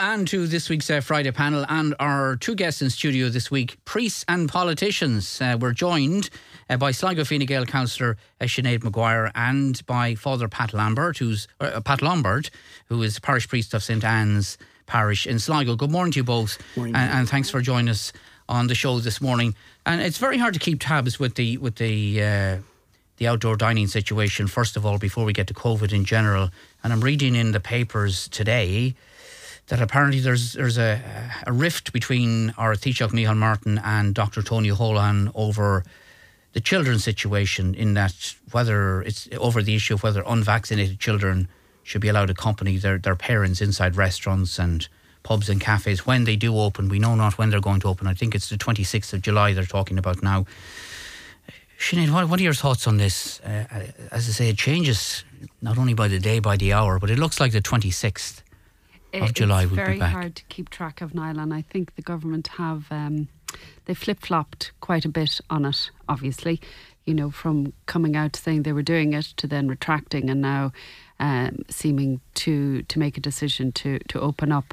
and to this week's Friday panel, and our two guests in studio this week, priests and politicians. We're joined by Sligo Fine Gael councillor Sinead Maguire and by Father Pat Lombard, who is parish priest of St Anne's Parish in Sligo. Good morning to you both, and thanks for joining us on the show this morning. And it's very hard to keep tabs with the outdoor dining situation, first of all, before we get to COVID in general. And I'm reading in the papers today that apparently there's a rift between our Taoiseach Micheál Martin and Dr. Tony Holohan over the children's situation, in that whether it's over the issue of whether unvaccinated children should be allowed to accompany their parents inside restaurants and pubs and cafes when they do open. We know not when they're going to open. I think it's the 26th of July they're talking about now. Sinead, what are your thoughts on this? As I say, it changes not only by the day, by the hour, but it looks like the 26th of July will be back. It's very hard to keep track of, Niall, and I think the government have they flip-flopped quite a bit on it, obviously, from coming out saying they were doing it to then retracting and now seeming to make a decision to open up.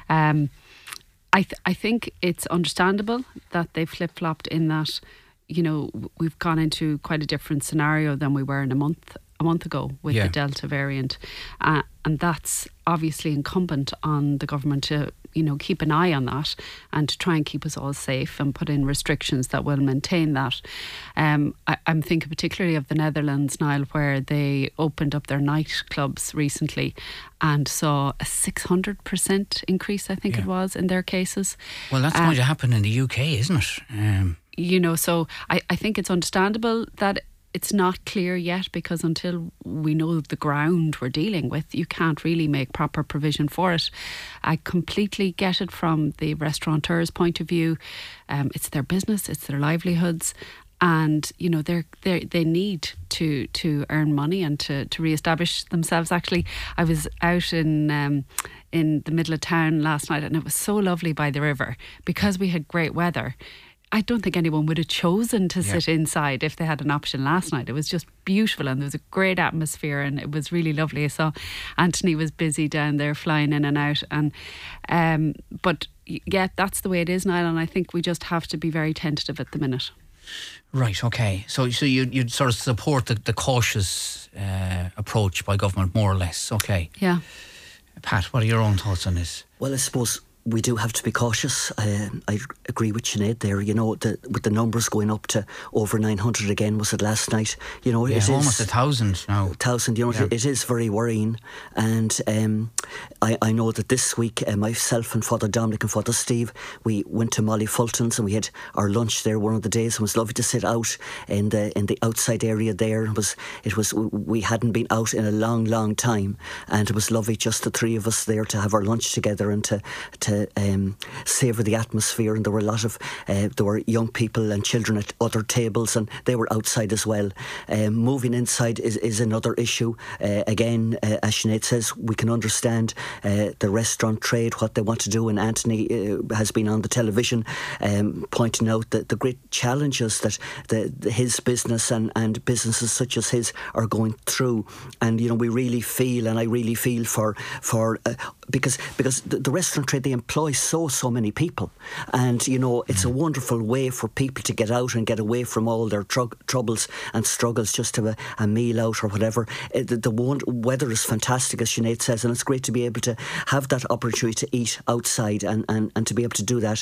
I think it's understandable that they flip-flopped in that, we've gone into quite a different scenario than we were in a month ago with the Delta variant. And that's obviously incumbent on the government to, keep an eye on that and to try and keep us all safe and put in restrictions that will maintain that. I'm thinking particularly of the Netherlands, Niall, where they opened up their nightclubs recently and saw a 600% increase, I think it was, in their cases. Well, that's going to happen in the UK, isn't it? So I think it's understandable that it's not clear yet, because until we know the ground we're dealing with, you can't really make proper provision for it. I completely get it from the restaurateur's point of view. It's their business, it's their livelihoods, and they need to earn money and to re-establish themselves. Actually, I was out in the middle of town last night, and it was so lovely by the river because we had great weather. I don't think anyone would have chosen to sit inside if they had an option last night. It was just beautiful, and there was a great atmosphere, and it was really lovely. I saw Anthony was busy down there flying in and out, and but that's the way it is, Niall, and I think we just have to be very tentative at the minute. Right, okay. So you'd sort of support the cautious approach by government, more or less. Okay. Yeah. Pat, what are your own thoughts on this? Well, I suppose we do have to be cautious. I agree with Sinead there. With the numbers going up to over 900 again, was it last night? It is almost 1,000 now. 1,000. It is very worrying. And I know that this week, myself and Father Dominic and Father Steve, we went to Molly Fulton's and we had our lunch there one of the days. It was lovely to sit out in the outside area there. We hadn't been out in a long time, and it was lovely, just the three of us there, to have our lunch together and to savour the atmosphere. And there were a lot of there were young people and children at other tables, and they were outside as well. Moving inside is another issue. Again, as Sinead says, we can understand the restaurant trade, what they want to do, and Anthony has been on the television pointing out the great challenges that his business and businesses such as his are going through. And we really feel, and I really feel for because the restaurant trade, they employ so many people, and it's a wonderful way for people to get out and get away from all their troubles and struggles, just to have a meal out or whatever. The weather is fantastic, as Sinead says, and it's great to be able to have that opportunity to eat outside and to be able to do that.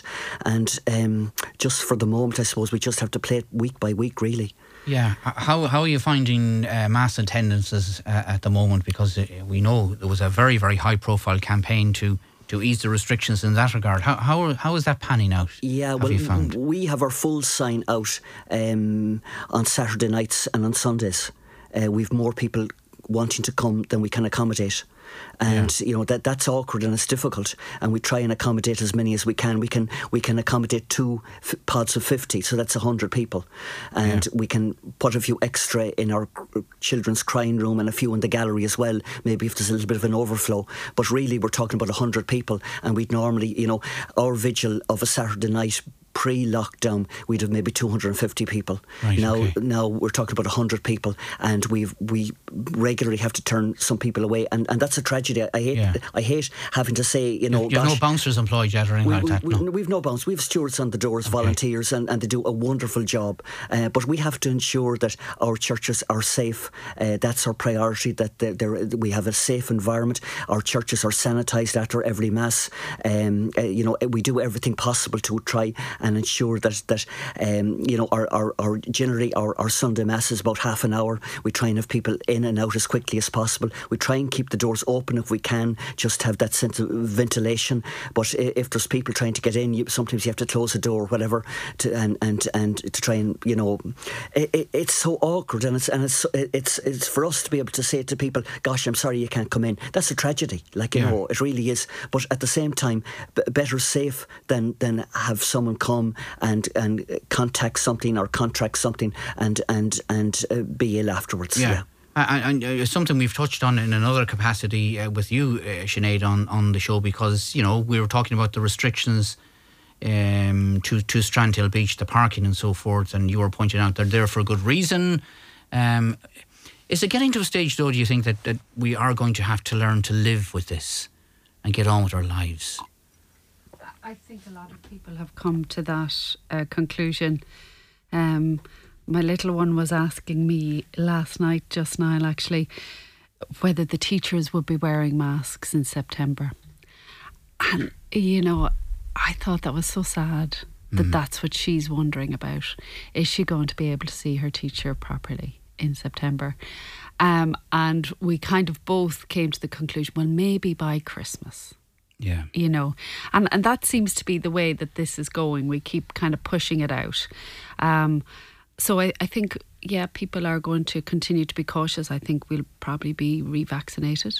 And just for the moment, I suppose we just have to play it week by week, really. Yeah. How are you finding mass attendances at the moment? Because we know there was a very, very high profile campaign to ease the restrictions in that regard. How is that panning out? Yeah, we have our full sign out on Saturday nights and on Sundays. We've more people wanting to come than we can accommodate. And that's awkward and it's difficult, and we try and accommodate as many as we can. We can accommodate two pods of 50, so that's 100 people, and we can put a few extra in our children's crying room and a few in the gallery as well, maybe if there's a little bit of an overflow. But really we're talking about 100 people, and we'd normally, our vigil of a Saturday night pre-lockdown, we'd have maybe 250 people. Right, Now we're talking about 100 people, and we regularly have to turn some people away, and that's a tragedy. I hate having to say, you have no bouncers employed yet or anything like that? No? We've no bouncers. We have stewards on the doors, volunteers, and they do a wonderful job. But we have to ensure that our churches are safe. That's our priority, that we have a safe environment. Our churches are sanitised after every Mass. We do everything possible to try and ensure that generally our Sunday Mass is about half an hour. We try and have people in and out as quickly as possible. We try and keep the doors open if we can, just have that sense of ventilation. But if there's people trying to get in, sometimes you have to close the door or whatever, and to try and it's so awkward, and it's for us to be able to say to people, "Gosh, I'm sorry you can't come in." That's a tragedy, it really is. But at the same time, better safe than have someone come and contact something or contract something and be ill afterwards. Yeah. And something we've touched on in another capacity with you, Sinead, on the show, because we were talking about the restrictions to Strandhill Beach, the parking and so forth, and you were pointing out they're there for a good reason. Is it getting to a stage, though, do you think, that we are going to have to learn to live with this and get on with our lives? I think a lot of people have come to that conclusion. My little one was asking me last night, just now actually, whether the teachers would be wearing masks in September. And, I thought that was so sad that that's what she's wondering about. Is she going to be able to see her teacher properly in September? And we kind of both came to the conclusion, well, maybe by Christmas. Yeah. And that seems to be the way that this is going. We keep kind of pushing it out. So I think, people are going to continue to be cautious. I think we'll probably be revaccinated,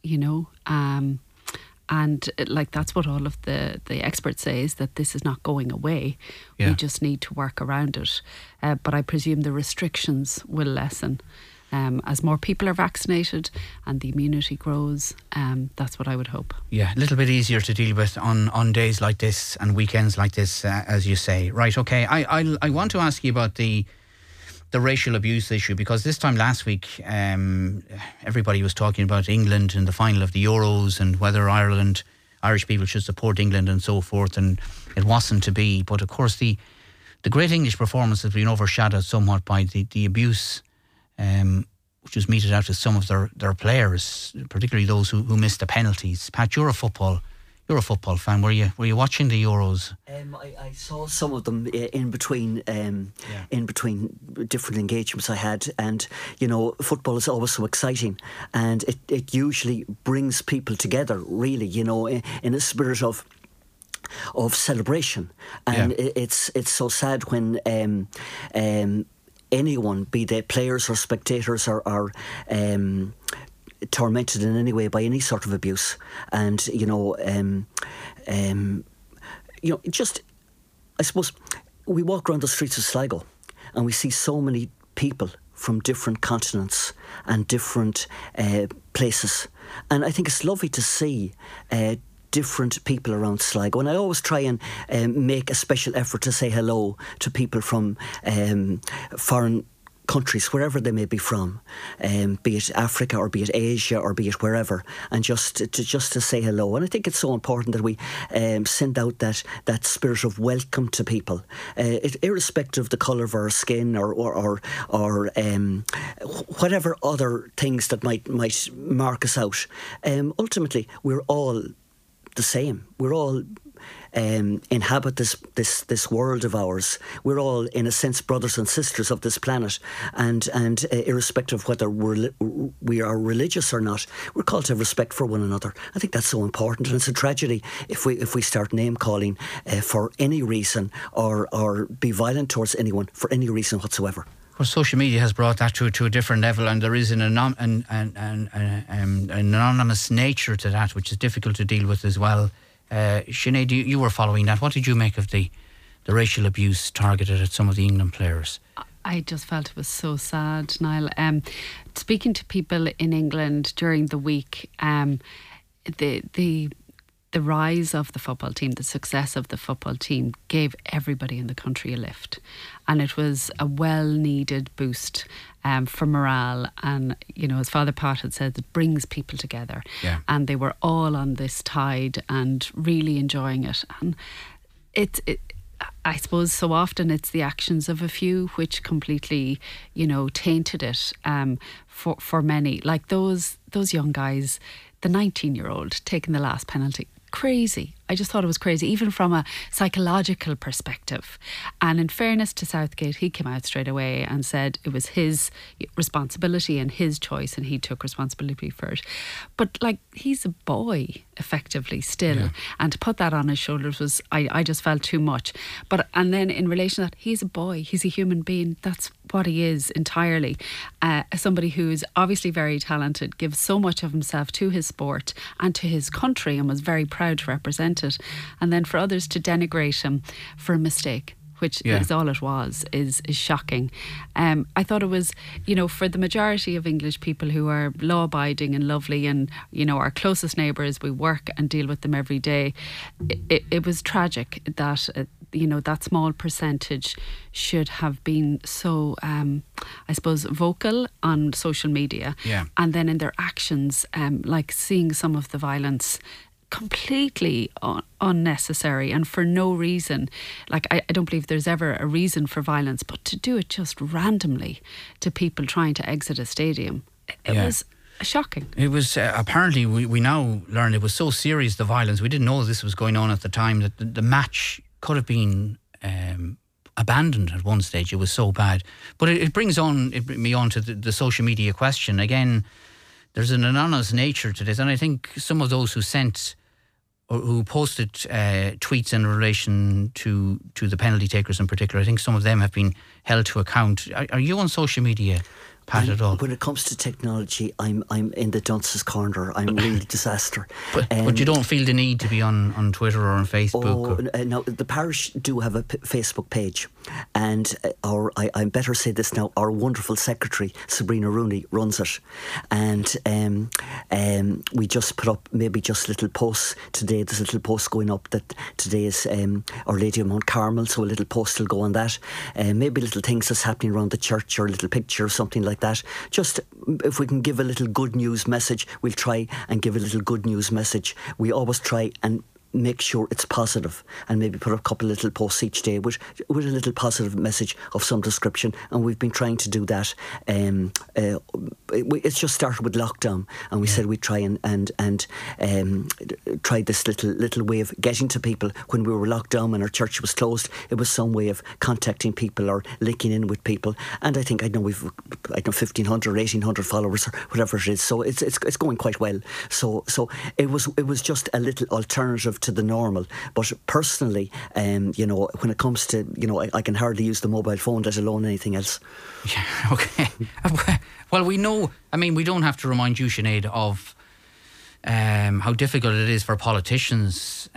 and that's what all of the experts say, is that this is not going away. We just need to work around it. But I presume the restrictions will lessen as more people are vaccinated and the immunity grows. That's what I would hope. Yeah, a little bit easier to deal with on days like this and weekends like this, as you say. Right, okay. I want to ask you about the racial abuse issue, because this time last week everybody was talking about England in the final of the Euros and whether Irish people should support England and so forth, and it wasn't to be. But of course the great English performance has been overshadowed somewhat by the abuse which was meted out to some of their players, particularly those who missed the penalties. Pat, you're a football fan. Were you watching the Euros? I saw some of them in between different engagements I had, and football is always so exciting, and it usually brings people together, really, in a spirit of celebration, and it's so sad when anyone, be they players or spectators, are tormented in any way by any sort of abuse. And just, I suppose, we walk around the streets of Sligo and we see so many people from different continents and different places, and I think it's lovely to see different people around Sligo, and I always try and make a special effort to say hello to people from foreign countries, wherever they may be from, be it Africa or be it Asia or be it wherever, and just to say hello. And I think it's so important that we send out that spirit of welcome to people, irrespective of the colour of our skin or whatever other things that might mark us out. Ultimately, we're all the same. We're all inhabit this world of ours. We're all, in a sense, brothers and sisters of this planet, and irrespective of whether we are religious or not, we're called to have respect for one another. I think that's so important, and it's a tragedy if we start name calling for any reason or be violent towards anyone for any reason whatsoever. Well, social media has brought that to a different level, and there is an anonymous nature to that, which is difficult to deal with as well. Sinead, you were following that. What did you make of the racial abuse targeted at some of the England players? I just felt it was so sad, Niall. Speaking to people in England during the week, the the rise of the football team, the success of the football team gave everybody in the country a lift. And it was a well-needed boost for morale. And, you know, as Father Pat had said, it brings people together. Yeah. And they were all on this tide and really enjoying it. And I suppose so often it's the actions of a few which completely, you know, tainted it for many. Like those young guys, the 19-year-old taking the last penalty. Crazy. I just thought it was crazy, even from a psychological perspective. And in fairness to Southgate, he came out straight away and said it was his responsibility and his choice, and he took responsibility for it. But like, he's a boy, effectively, still. Yeah. And to put that on his shoulders was, I just felt too much. And then in relation to that, he's a boy, he's a human being. That's what he is entirely. Somebody who's obviously very talented, gives so much of himself to his sport and to his country, and was very proud to represent it. And then for others to denigrate him for a mistake, which is all it was, is shocking. I thought it was, you know, for the majority of English people who are law-abiding and lovely and, you know, our closest neighbours, we work and deal with them every day, it was tragic that, you know, that small percentage should have been so, I suppose, vocal on social media. Yeah. And then in their actions, like seeing some of the violence completely unnecessary and for no reason. Like, I don't believe there's ever a reason for violence, but to do it just randomly to people trying to exit a stadium, it was shocking. It was apparently, we now learn it was so serious, the violence, we didn't know this was going on at the time, that the match could have been abandoned at one stage. It was so bad. But it brings me on to the social media question again. There's an anonymous nature to this, and I think some of those who sent or who posted tweets in relation to the penalty takers in particular, I think some of them have been held to account. Are you on social media, Pat, at all? When it comes to technology, I'm in the dunce's corner. I'm really disaster. But you don't feel the need to be on Twitter or on Facebook? No, the parish do have a Facebook page, and I better say this now, our wonderful secretary, Sabrina Rooney, runs it. And we just put up maybe just little posts today. There's a little post going up that today is Our Lady of Mount Carmel, so a little post will go on that. Maybe little things that's happening around the church, or a little picture or something like that. Just if we can give a little good news message, we'll try and give a little good news message. We always try and make sure it's positive, and maybe put up a couple of little posts each day with a little positive message of some description. And we've been trying to do that. It's just started with lockdown, and we said we'd try and try this little way of getting to people when we were locked down and our church was closed. It was some way of contacting people or linking in with people. And I know we've 1,500 or 1,800 followers or whatever it is. So it's going quite well. So it was just a little alternative to the normal. But personally, you know, when it comes to, you know, I can hardly use the mobile phone, let alone anything else. Yeah, okay. Well, we know, I mean, we don't have to remind you, Sinead, of how difficult it is for politicians.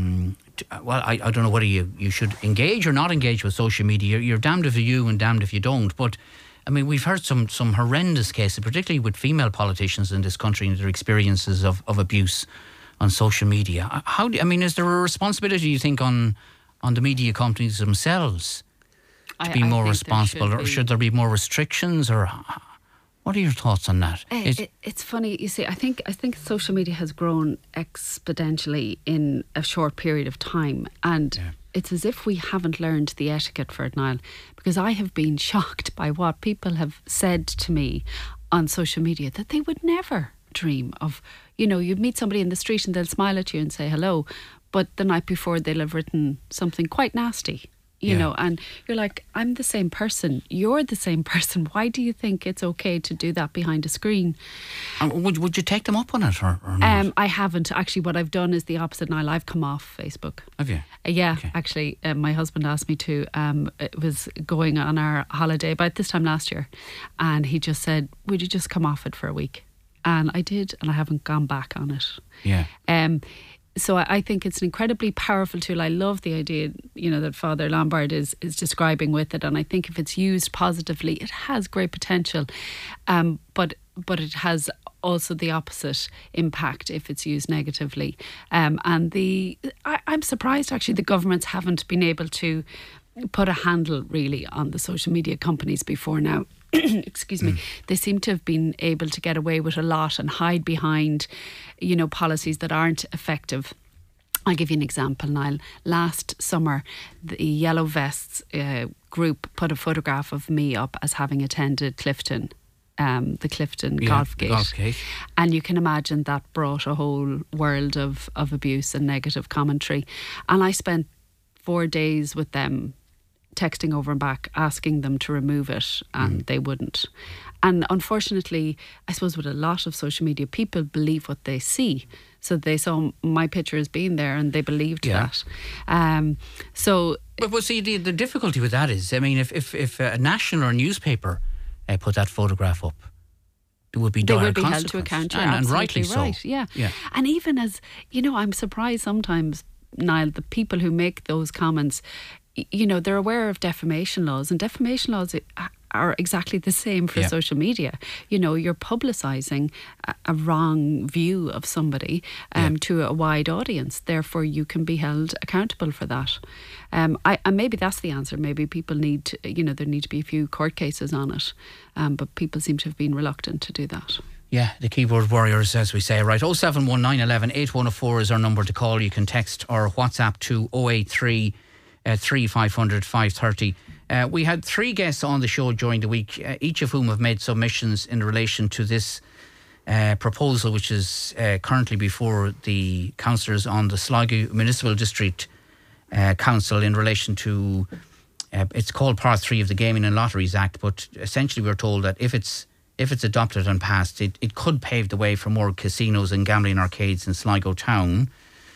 I don't know whether you should engage or not engage with social media. You're damned if you do and damned if you don't. But I mean, we've heard some horrendous cases, particularly with female politicians in this country and their experiences of abuse on social media. Is there a responsibility, you think, on the media companies themselves to be more responsible, or should there be more restrictions, or what are your thoughts on that? It's funny, you see, I think social media has grown exponentially in a short period of time, and it's as if we haven't learned the etiquette for it, Niall, because I have been shocked by what people have said to me on social media that they would never dream of. You know, you'd meet somebody in the street and they'll smile at you and say hello, but the night before they'll have written something quite nasty, you know, and you're like, I'm the same person, you're the same person, why do you think it's okay to do that behind a screen? Would you take them up on it or not? I haven't. Actually, what I've done is the opposite now. I've come off Facebook. Have you? Yeah, okay. Actually, my husband asked me to. It was going on our holiday about this time last year, and he just said, would you just come off it for a week? And I did, and I haven't gone back on it. Yeah. So I think it's an incredibly powerful tool. I love the idea, you know, that Father Lombard is describing with it, and I think if it's used positively, it has great potential. But but it has also the opposite impact if it's used negatively. I'm surprised actually the governments haven't been able to put a handle really on the social media companies before now. Excuse me. They seem to have been able to get away with a lot and hide behind, policies that aren't effective. I'll give you an example, Niall. Last summer, the Yellow Vests group put a photograph of me up as having attended Clifton. The Clifton Golf Gate. And you can imagine that brought a whole world of abuse and negative commentary. And I spent 4 days with them, texting over and back, asking them to remove it, and they wouldn't. And unfortunately, I suppose with a lot of social media, people believe what they see. So they saw my picture as being there and they believed that. But see, the difficulty with that is, I mean, if a national or newspaper put that photograph up, it would be dire consequences. They would be held to account, and rightly right, so. Yeah. And even as, I'm surprised sometimes, Niall, the people who make those comments, they're aware of defamation laws, and defamation laws are exactly the same for social media. You're publicising a wrong view of somebody to a wide audience. Therefore, you can be held accountable for that. And maybe that's the answer. Maybe people need to, there need to be a few court cases on it. But people seem to have been reluctant to do that. Yeah, the keyboard warriors, as we say. Right, 0719 11 8104 is our number to call. You can text or WhatsApp to 083 3500 530. We had 3 guests on the show during the week, each of whom have made submissions in relation to this proposal, which is currently before the councillors on the Sligo Municipal District Council in relation to, it's called Part 3 of the Gaming and Lotteries Act, but essentially we're told that if it's adopted and passed, it could pave the way for more casinos and gambling arcades in Sligo town.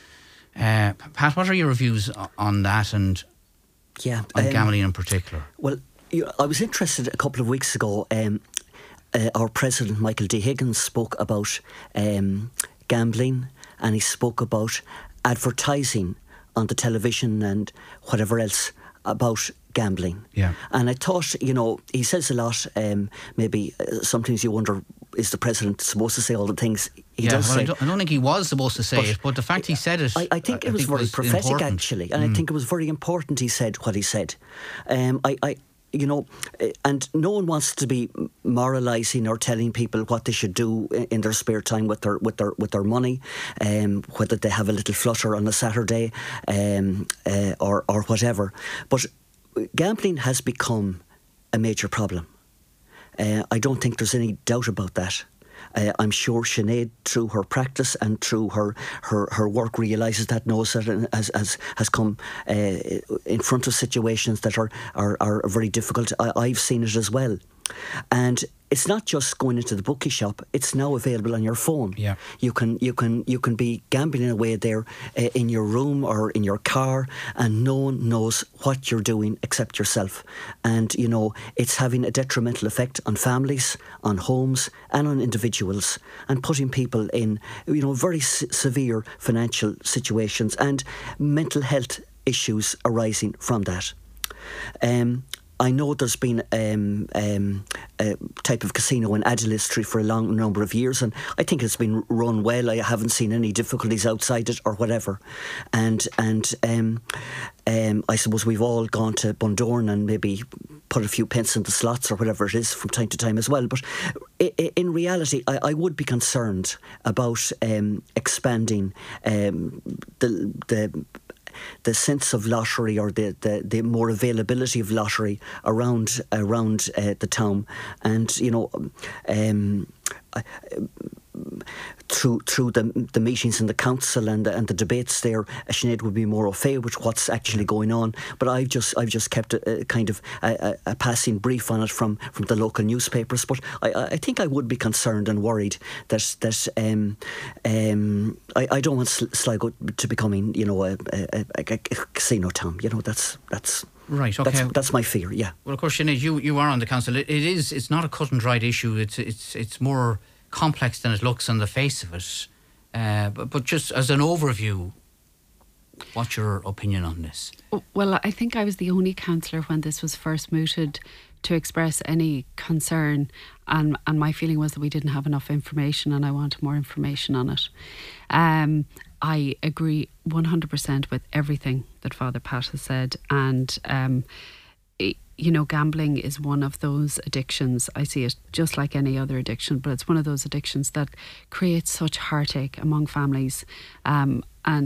Pat, what are your views on that and on gambling in particular? Well, I was interested a couple of weeks ago. Our president, Michael D. Higgins, spoke about gambling, and he spoke about advertising on the television and whatever else about gambling. Yeah. And I thought, he says a lot. Maybe sometimes you wonder, is the president supposed to say all the things he does say? I don't think he was supposed to say it, but the fact he said it, I think it was very prophetic, important. Actually, and I think it was very important he said what he said. And no one wants to be moralising or telling people what they should do in their spare time with their money, whether they have a little flutter on a Saturday, or whatever. But gambling has become a major problem. I don't think there's any doubt about that. I'm sure Sinead, through her practice and through her work, realises that, knows that, and has come in front of situations that are very difficult. I've seen it as well. And it's not just going into the bookie shop, it's now available on your phone. Yeah. You can be gambling away there in your room or in your car, and no one knows what you're doing except yourself. And it's having a detrimental effect on families, on homes, and on individuals, and putting people in very severe financial situations and mental health issues arising from that. I know there's been a type of casino in Addlestry for a long number of years, and I think it's been run well. I haven't seen any difficulties outside it or whatever. And I suppose we've all gone to Bundoran and maybe put a few pence in the slots or whatever it is from time to time as well. But in reality, I would be concerned about expanding the sense of lottery, or the more availability of lottery around the town, and through the meetings in the council and the debates there, Sinead would be more au fait with what's actually going on. But I've just kept a kind of a passing brief on it from the local newspapers. But I think I would be concerned and worried that I don't want Sligo to becoming a casino town. That's right. Okay, that's my fear. Yeah. Well, of course, Sinead, you are on the council. It's not a cut and dried issue. It's more complex than it looks on the face of it. But just as an overview, what's your opinion on this? Well, I think I was the only councillor when this was first mooted to express any concern, and my feeling was that we didn't have enough information, and I wanted more information on it. I agree 100% with everything that Father Pat has said, and gambling is one of those addictions. I see it just like any other addiction, but it's one of those addictions that creates such heartache among families, and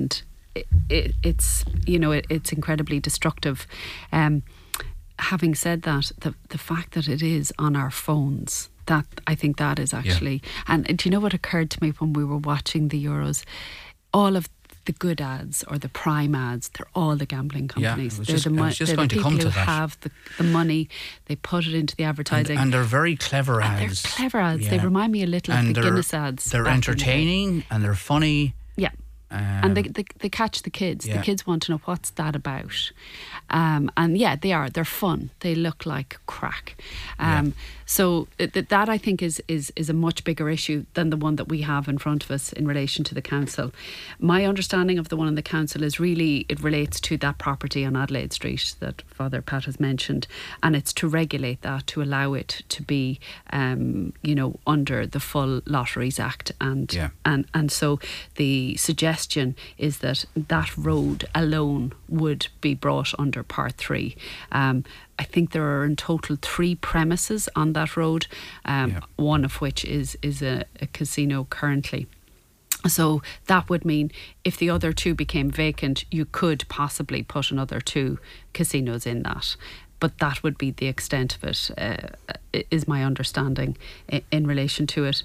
it's incredibly destructive. Having said that, the fact that it is on our phones, that I think that is actually, and do you know what occurred to me when we were watching the Euros? All of the good ads or the prime ads, they're all the gambling companies. They're the people who have the money. They put it into the advertising, and they're very clever ads. They're clever ads. They remind me a little of the Guinness ads. They're entertaining and they're funny. Yeah. And they catch the kids. The kids want to know what's that about. And they're fun. They look like crack. So that I think is a much bigger issue than the one that we have in front of us in relation to the council. My understanding of the one in the council is really, it relates to that property on Adelaide Street that Father Pat has mentioned, and it's to regulate that, to allow it to be under the full Lotteries Act, and so the suggestion is that road alone would be brought under Part 3. I think there are in total 3 premises on that road, one of which is a casino currently. So that would mean if the other 2 became vacant, you could possibly put another 2 casinos in that. But that would be the extent of it, is my understanding in relation to it.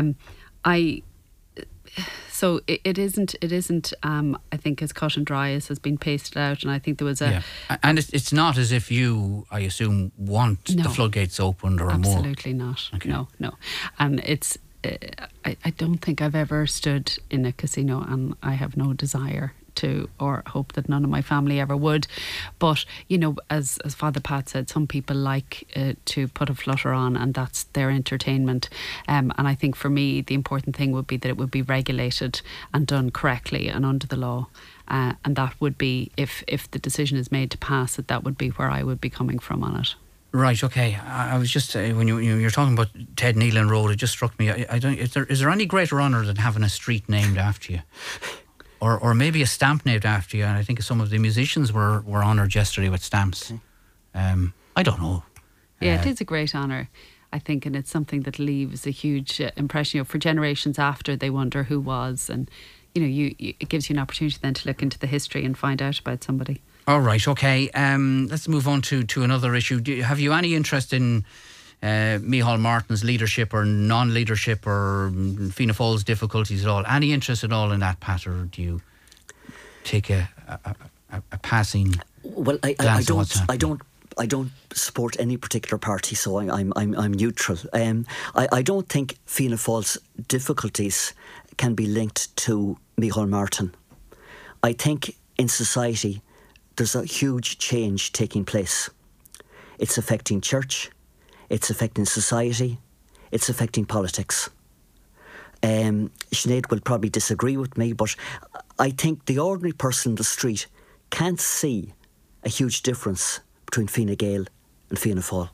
So it isn't. I think as cut and dry as has been pasted out, and I think there was a. Yeah. And it's not as if you, I assume, want the floodgates opened or more. Absolutely not. Okay. No. And it's. I don't think I've ever stood in a casino, and I have no desire to, or hope that none of my family ever would. But as Father Pat said, some people like to put a flutter on, and that's their entertainment. And I think for me, the important thing would be that it would be regulated and done correctly and under the law. And that would be, if the decision is made to pass it, that would be where I would be coming from on it. Right, okay. I was just when you're talking about Ted Nealon Road, it just struck me. I don't. Is there any greater honour than having a street named after you, or maybe a stamp named after you? And I think some of the musicians were honoured yesterday with stamps. I don't know. Yeah, it is a great honour, I think, and it's something that leaves a huge impression. For generations after, they wonder who was, and it gives you an opportunity then to look into the history and find out about somebody. All right, okay. Let's move on to another issue. Have you any interest in Micheál Martin's leadership or non-leadership, or Fianna Fáil's difficulties at all? Any interest at all in that, Pat, or do you take a passing glance at what's happening? I don't support any particular party, so I'm neutral. I don't think Fianna Fáil's difficulties can be linked to Micheál Martin. I think in society there's a huge change taking place. It's affecting church, it's affecting society, it's affecting politics. Sinead will probably disagree with me, but I think the ordinary person in the street can't see a huge difference between Fine Gael and Fianna Fáil.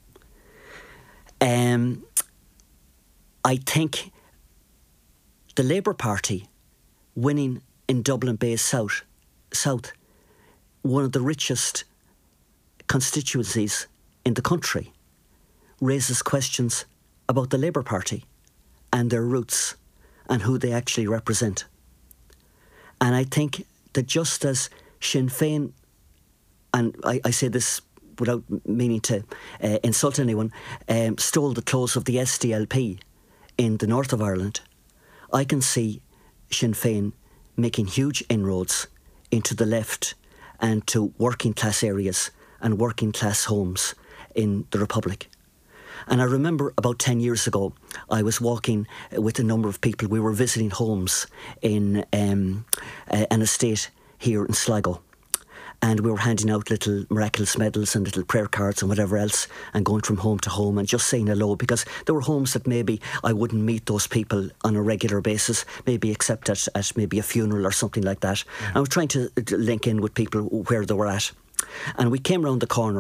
I think the Labour Party winning in Dublin Bay South, one of the richest constituencies in the country, raises questions about the Labour Party and their roots and who they actually represent. And I think that just as Sinn Féin, and I say this without meaning to insult anyone, stole the clothes of the SDLP in the north of Ireland, I can see Sinn Féin making huge inroads into the left and to working class areas and working class homes in the Republic. And I remember about 10 years ago, I was walking with a number of people. We were visiting homes in an estate here in Sligo. And we were handing out little miraculous medals and little prayer cards and whatever else, and going from home to home and just saying hello, because there were homes that maybe I wouldn't meet those people on a regular basis, maybe except at maybe a funeral or something like that. Yeah. I was trying to link in with people where they were at. And we came round the corner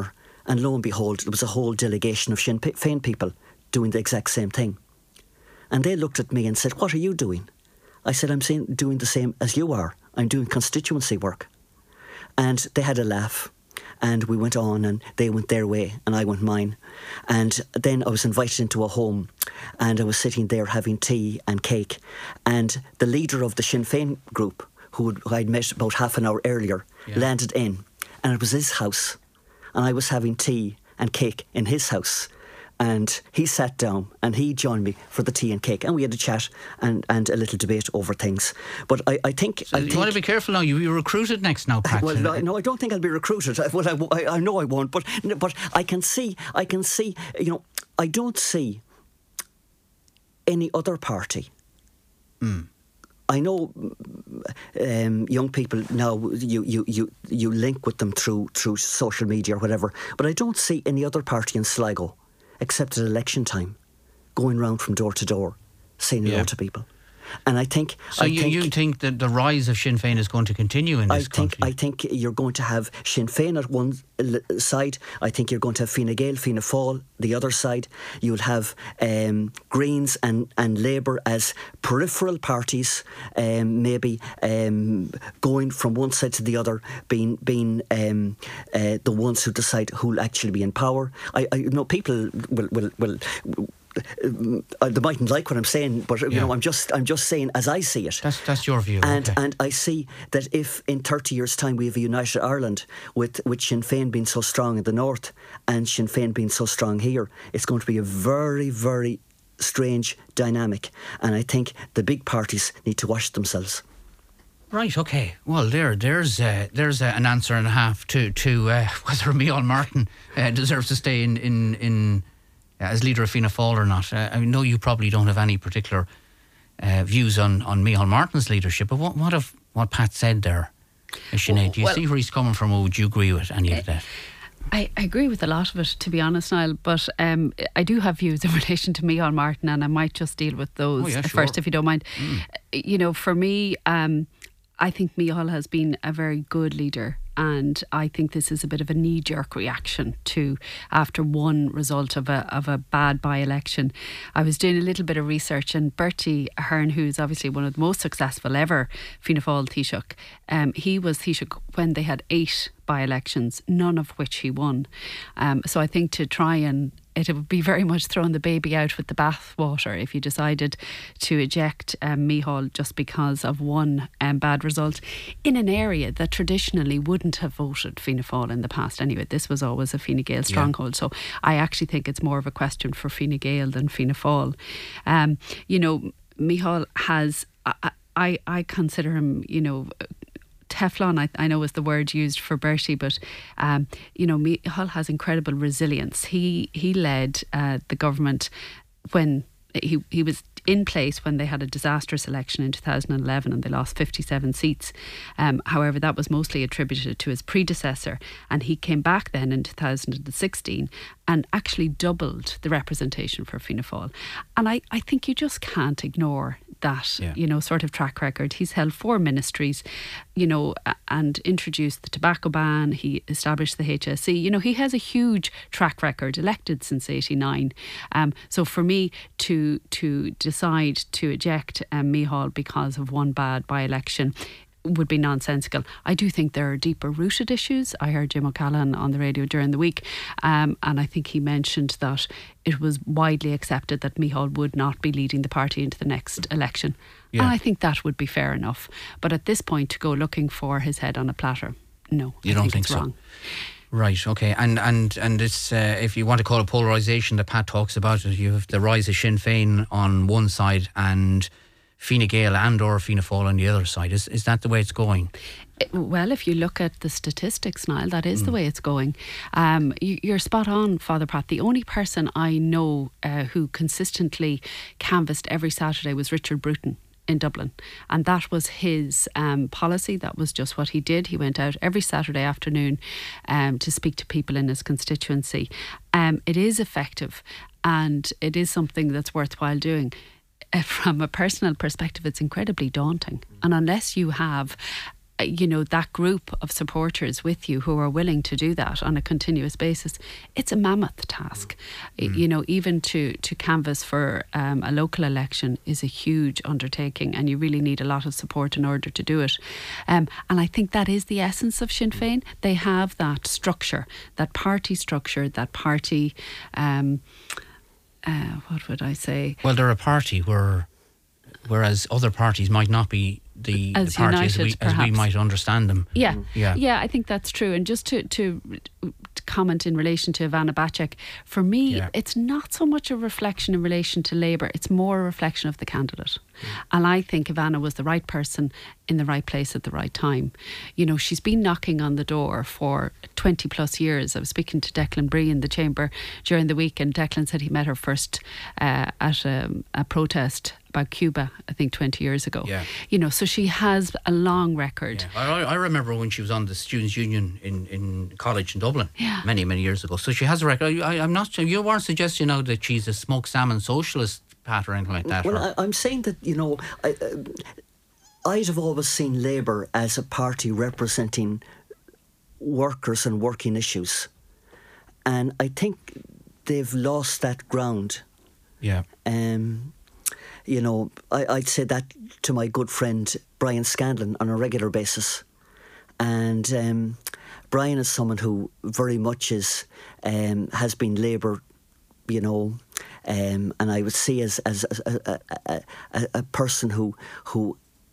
And lo and behold, there was a whole delegation of Sinn Féin people doing the exact same thing. And they looked at me and said, "What are you doing?" I said, "I'm doing the same as you are. I'm doing constituency work." And they had a laugh. And we went on, and they went their way and I went mine. And then I was invited into a home, and I was sitting there having tea and cake. And the leader of the Sinn Féin group, who I'd met about half an hour earlier, landed in. And it was his house. And I was having tea and cake in his house. And he sat down and he joined me for the tea and cake, and we had a chat and a little debate over things. But I think... So you want to be careful now. You'll be recruited next now, Pat. Well, no, I don't think I'll be recruited. Well, I know I won't, but I can see, you know, I don't see any other party. I know young people now, you link with them through social media or whatever, but I don't see any other party in Sligo, except at election time, going round from door to door, saying hello to people. And I think... So you think that the rise of Sinn Féin is going to continue in this country? I think you're going to have Sinn Féin at one side. I think you're going to have Fine Gael, Fianna Fáil the other side. You'll have Greens and Labour as peripheral parties, maybe going from one side to the other, being the ones who decide who'll actually be in power. I know people will they mightn't like what I'm saying, but you know, I'm just saying as I see it. That's your view. And I see that if in 30 years' time we have a united Ireland with Sinn Féin being so strong in the north and Sinn Féin being so strong here, it's going to be a very, very strange dynamic. And I think the big parties need to watch themselves. Right, okay. Well, there's an answer and a half to whether Micheál Martin deserves to stay in as leader of Fianna Fáil or not. I know you probably don't have any particular views on Micheál Martin's leadership, but what of what Pat said there, Sinead? Do you see where he's coming from, or would you agree with any of that? I agree with a lot of it, to be honest, Niall, but I do have views in relation to Micheál Martin, and I might just deal with those first, if you don't mind. You know, for me, I think Micheál has been a very good leader, and I think this is a bit of a knee-jerk reaction to after one result of a bad by-election. I was doing a little bit of research, and Bertie Ahern, who's obviously one of the most successful ever Fianna Fáil Taoiseach, he was Taoiseach when they had 8 by-elections, none of which he won. So I think to try and it would be very much throwing the baby out with the bathwater if you decided to eject Micheál just because of one bad result in an area that traditionally wouldn't have voted Fianna Fáil in the past anyway. This was always a Fine Gael stronghold. So I actually think it's more of a question for Fine Gael than Fianna Fáil. You know, Micheál has... I consider him, you know... Teflon, I know is the word used for Bertie, but you know, Micheál has incredible resilience. He led the government when he was in place when they had a disastrous election in 2011 and they lost 57 seats. However, that was mostly attributed to his predecessor, and he came back then in 2016 and actually doubled the representation for Fianna Fáil. And I think you just can't ignore that, you know, sort of track record. He's held 4 ministries, you know, and introduced the tobacco ban. He established the HSE. You know, he has a huge track record, elected since 89. So for me to decide to eject Micheál because of one bad by-election would be nonsensical. I do think there are deeper rooted issues. I heard Jim O'Callaghan on the radio during the week, and I think he mentioned that it was widely accepted that Micheál would not be leading the party into the next election. And I think that would be fair enough. But at this point, to go looking for his head on a platter, no, you don't think it's so? Wrong. Right, okay. And it's if you want to call it polarisation that Pat talks about, you have the rise of Sinn Féin on one side and Fine Gael and or Fianna Fáil on the other side. Is that the way it's going? Well, if you look at the statistics, Niall, that is the way it's going. You're spot on, Father Pat. The only person I know who consistently canvassed every Saturday was Richard Bruton in Dublin, and that was his policy. That was just what he did. He went out every Saturday afternoon to speak to people in his constituency. It is effective, and it is something that's worthwhile doing. From a personal perspective, it's incredibly daunting, and unless you have that group of supporters with you who are willing to do that on a continuous basis, it's a mammoth task. Even to canvass for a local election is a huge undertaking, and you really need a lot of support in order to do it. And I think that is the essence of Sinn Féin. They have that structure, that party structure, that party, what would I say? Well, they're a party whereas other parties might not be the party as we might understand them. Yeah, I think that's true. And just to comment in relation to Ivana Bacek, for me, it's not so much a reflection in relation to Labour, it's more a reflection of the candidate. And I think Ivana was the right person in the right place at the right time. She's been knocking on the door for 20 plus years. I was speaking to Declan Bree in the chamber during the week, and Declan said he met her first at a protest about Cuba, I think 20 years ago. So she has a long record. I remember when she was on the Students' Union in college in Dublin many, many years ago. So she has a record. I'm not sure, you weren't suggesting now that she's a smoked salmon socialist, Pat, or anything like that? Well, I'm saying that, I'd have always seen Labour as a party representing workers and working issues. And I think they've lost that ground. Yeah. I'd say that to my good friend Brian Scanlon on a regular basis. And Brian is someone who very much has been Labour, and I would see as a person who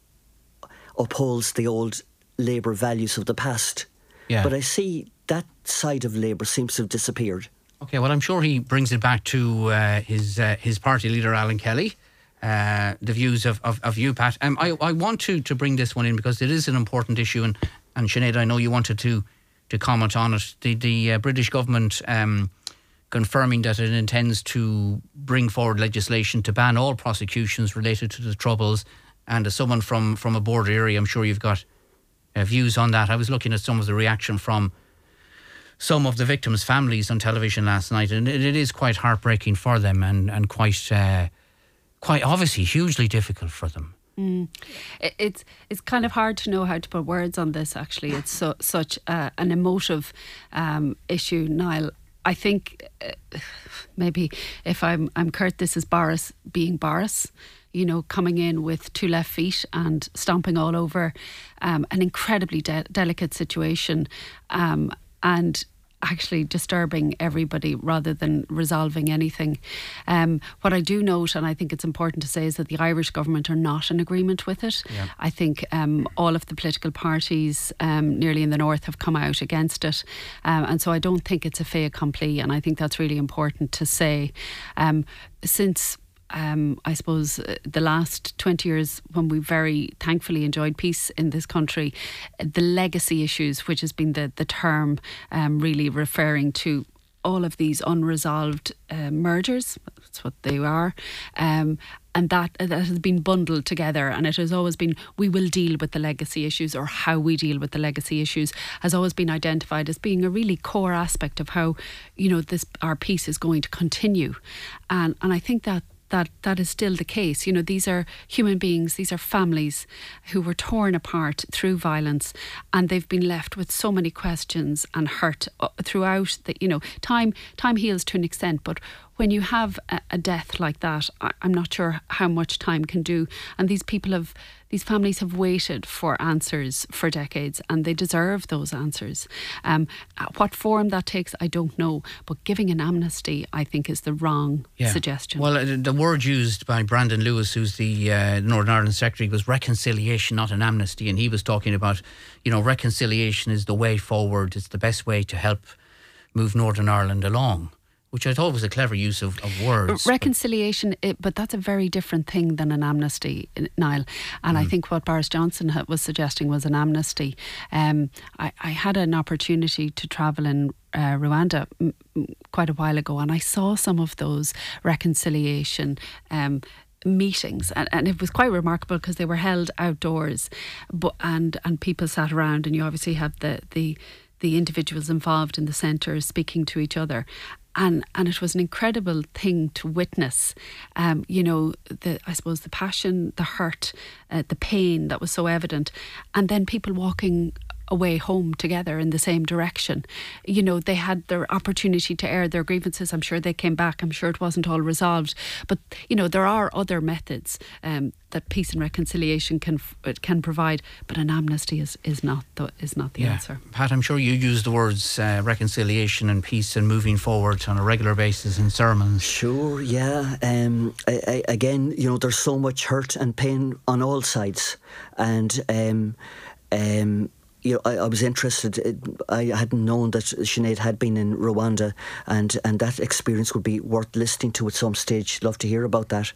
upholds the old Labour values of the past. Yeah. But I see that side of Labour seems to have disappeared. Okay, well, I'm sure he brings it back to his party leader, Alan Kelly. The views of you, Pat. I want to bring this one in because it is an important issue, and Sinead, I know you wanted to comment on it. The British government confirming that it intends to bring forward legislation to ban all prosecutions related to the Troubles, and as someone from a border area, I'm sure you've got views on that. I was looking at some of the reaction from some of the victims' families on television last night, and it is quite heartbreaking for them and quite obviously hugely difficult for them. It's kind of hard to know how to put words on this, actually. It's such an emotive issue, Niall. I think maybe if I'm Kurt, this is Boris being Boris, coming in with two left feet and stomping all over an incredibly delicate situation, and actually disturbing everybody rather than resolving anything. What I do note, and I think it's important to say, is that the Irish government are not in agreement with it. Yeah. I think all of the political parties nearly in the north have come out against it, and so I don't think it's a fait accompli, and I think that's really important to say. Since I suppose the last 20 years, when we very thankfully enjoyed peace in this country, the legacy issues, which has been the term really referring to all of these unresolved murders, that's what they are, and that has been bundled together, and it has always been, we will deal with the legacy issues, or how we deal with the legacy issues has always been identified as being a really core aspect of how our peace is going to continue, and I think that is still the case. These are human beings, these are families who were torn apart through violence, and they've been left with so many questions and hurt throughout. Time heals to an extent, but when you have a death like that, I'm not sure how much time can do. And these families have waited for answers for decades, and they deserve those answers. What form that takes, I don't know. But giving an amnesty, I think, is the wrong suggestion. Well, the word used by Brandon Lewis, who's the Northern Ireland Secretary, was reconciliation, not an amnesty. And he was talking about, reconciliation is the way forward. It's the best way to help move Northern Ireland along, which I thought was a clever use of words. Reconciliation, but that's a very different thing than an amnesty, Niall. And I think what Boris Johnson was suggesting was an amnesty. I had an opportunity to travel in Rwanda quite a while ago, and I saw some of those reconciliation meetings, and it was quite remarkable because they were held outdoors, and people sat around, and you obviously have the individuals involved in the centre speaking to each other. And it was an incredible thing to witness. I suppose the passion, the hurt, the pain that was so evident, and then people walking away home together in the same direction. They had their opportunity to air their grievances. I'm sure they came back. I'm sure it wasn't all resolved. But, there are other methods that peace and reconciliation can provide. But an amnesty is not the answer. Pat, I'm sure you use the words reconciliation and peace and moving forward on a regular basis in sermons. Sure, yeah. Again, there's so much hurt and pain on all sides. And I was interested. I hadn't known that Sinead had been in Rwanda, and that experience would be worth listening to at some stage. Love to hear about that.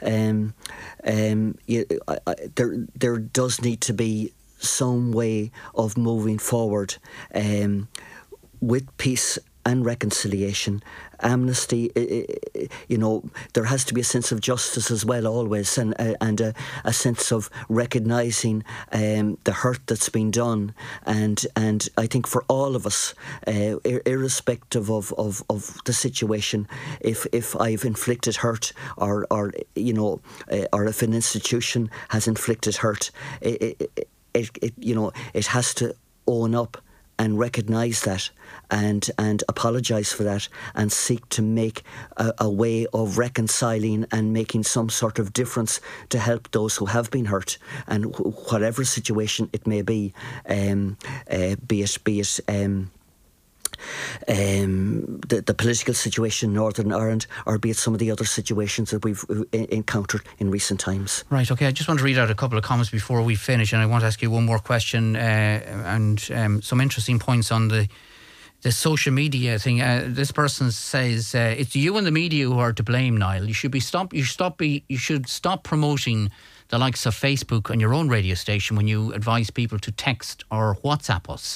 There does need to be some way of moving forward with peace and reconciliation. Amnesty, there has to be a sense of justice as well, always, and a sense of recognising the hurt that's been done, and I think for all of us, irrespective of the situation, if I've inflicted hurt, or if an institution has inflicted hurt, it has to own up and recognise that and apologise for that, and seek to make a way of reconciling and making some sort of difference to help those who have been hurt, and whatever situation it may be, be it the political situation in Northern Ireland, or be it some of the other situations that we've encountered in recent times. Right, okay, I just want to read out a couple of comments before we finish, and I want to ask you one more question, and some interesting points on the social media thing. This person says it's you and the media who are to blame, Niall. You should stop promoting the likes of Facebook on your own radio station when you advise people to text or WhatsApp us.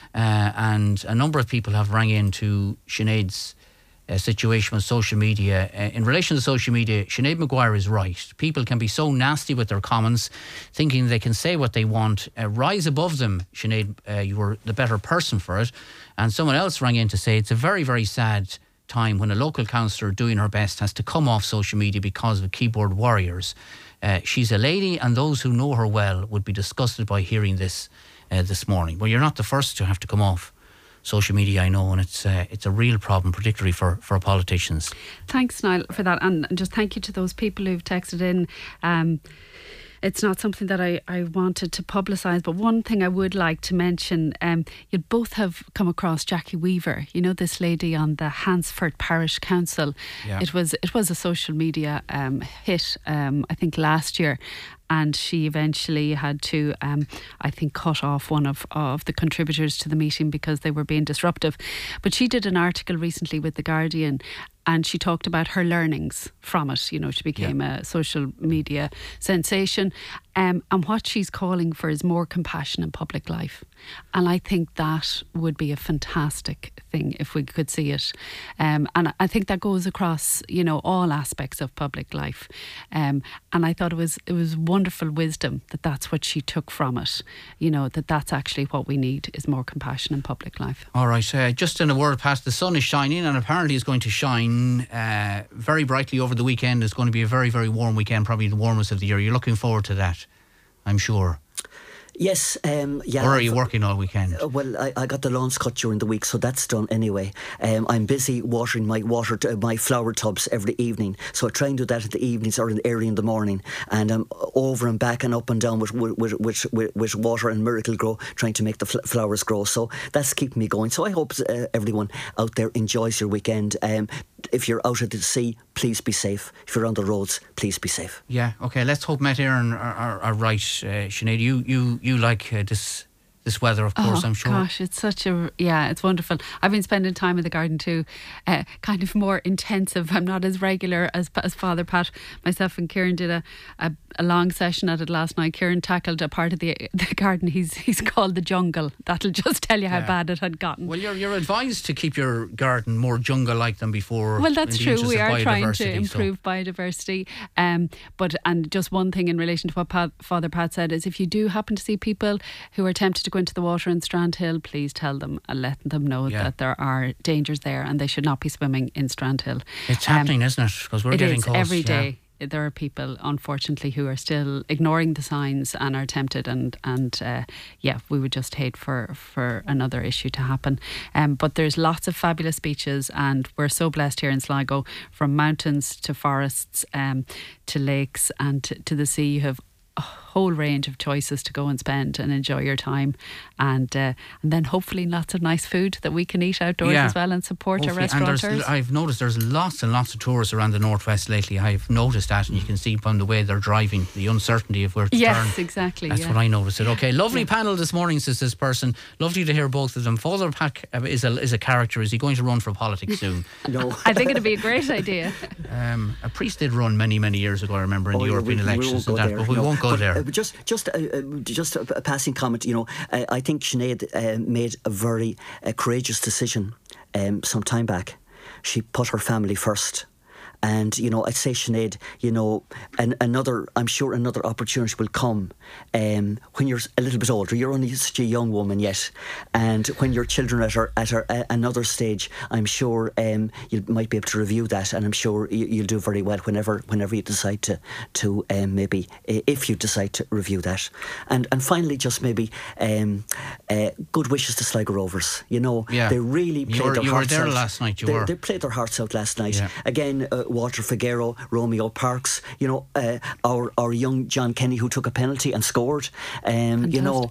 And a number of people have rang into Sinead's situation with social media. In relation to social media, Sinead Maguire is right. People can be so nasty with their comments, thinking they can say what they want. Rise above them, Sinead. You were the better person for it. And someone else rang in to say it's a very, very sad time when a local councillor doing her best has to come off social media because of keyboard warriors. She's a lady, and those who know her well would be disgusted by hearing this morning. Well, you're not the first to have to come off social media, I know, and it's a real problem, particularly for politicians. Thanks, Niall, for that, and just thank you to those people who've texted in. It's not something that I wanted to publicise, but one thing I would like to mention, you both have come across Jackie Weaver, this lady on the Hansford Parish Council. Yeah. It was a social media hit, I think last year, and she eventually had to, I think, cut off one of the contributors to the meeting because they were being disruptive. But she did an article recently with The Guardian, and she talked about her learnings from it. She became a social media sensation. And what she's calling for is more compassion in public life. And I think that would be a fantastic thing if we could see it. And I think that goes across, all aspects of public life. And I thought it was wonderful wisdom that's what she took from it. That's actually what we need, is more compassion in public life. All right. Just in a word, Pat, the sun is shining, and apparently is going to shine very brightly over the weekend. It's going to be a very, very warm weekend, probably the warmest of the year. You're looking forward to that, I'm sure. Yes, yeah. Or are you working all weekend? Well, I got the lawns cut during the week, so that's done anyway. I'm busy watering my flower tubs every evening, so I try and do that in the evenings or early in the morning, and I'm over and back and up and down with water and Miracle-Gro, trying to make the flowers grow. So that's keeping me going. So I hope everyone out there enjoys your weekend. If you're out at the sea, please be safe. If you're on the roads, please be safe. Yeah, okay. Let's hope Met Éireann are right, Sinead. You like this weather, of course, I'm sure. Gosh, it's it's wonderful. I've been spending time in the garden too, kind of more intensive. I'm not as regular as Father Pat. Myself and Kieran did a long session at it last night. Kieran tackled a part of the garden he's called the jungle. That'll just tell you how bad it had gotten. Well, you're advised to keep your garden more jungle-like than before. Well, that's true. We are trying to improve biodiversity. But just one thing in relation to what Father Pat said is, if you do happen to see people who are tempted to go go into the water in Strandhill, please tell them and let them know that there are dangers there and they should not be swimming in Strandhill. It's happening, isn't it? Because we're getting calls every day. There are people, unfortunately, who are still ignoring the signs and are tempted, and we would just hate for another issue to happen. But there's lots of fabulous beaches, and we're so blessed here in Sligo, from mountains to forests, to lakes and to the sea. You have a whole range of choices to go and spend and enjoy your time, and then hopefully lots of nice food that we can eat outdoors as well, and support our restaurateurs. And I've noticed there's lots and lots of tourists around the northwest lately. I've noticed that, and you can see from the way they're driving the uncertainty of where to turn. Yes, exactly. That's what I noticed. Okay, lovely panel this morning, says this person. Lovely to hear both of them. Father Pat is a character. Is he going to run for politics soon? No. I think it'd be a great idea. A priest did run many years ago, I remember, in the European elections and that, but we won't go there. Just a passing comment. You know, I think Sinead made a very courageous decision some time back. She put her family first. And, you know, I'd say, Sinead, you know, I'm sure another opportunity will come when you're a little bit older. You're only such a young woman yet. And when your children are at another stage, I'm sure you might be able to review that. And I'm sure you'll do very well whenever you decide to maybe, if you decide to review that. And finally, just maybe good wishes to Sligo Rovers. You know, they really played their hearts out. You were there last night, They played their hearts out last night. Yeah. Again, Walter Figueroa, Romeo Parks, you know, our young John Kenny, who took a penalty and scored. You know,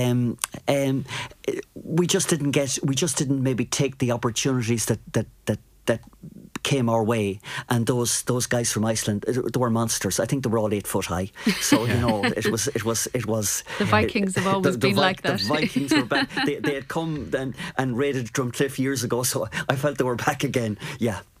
we just didn't maybe take the opportunities that came our way, and those guys from Iceland, they were monsters. I think they were all 8 foot high. So you know, it was. The Vikings have always been like that. The Vikings were back. They had come and raided Drumcliff years ago, so I felt they were back again. Yeah.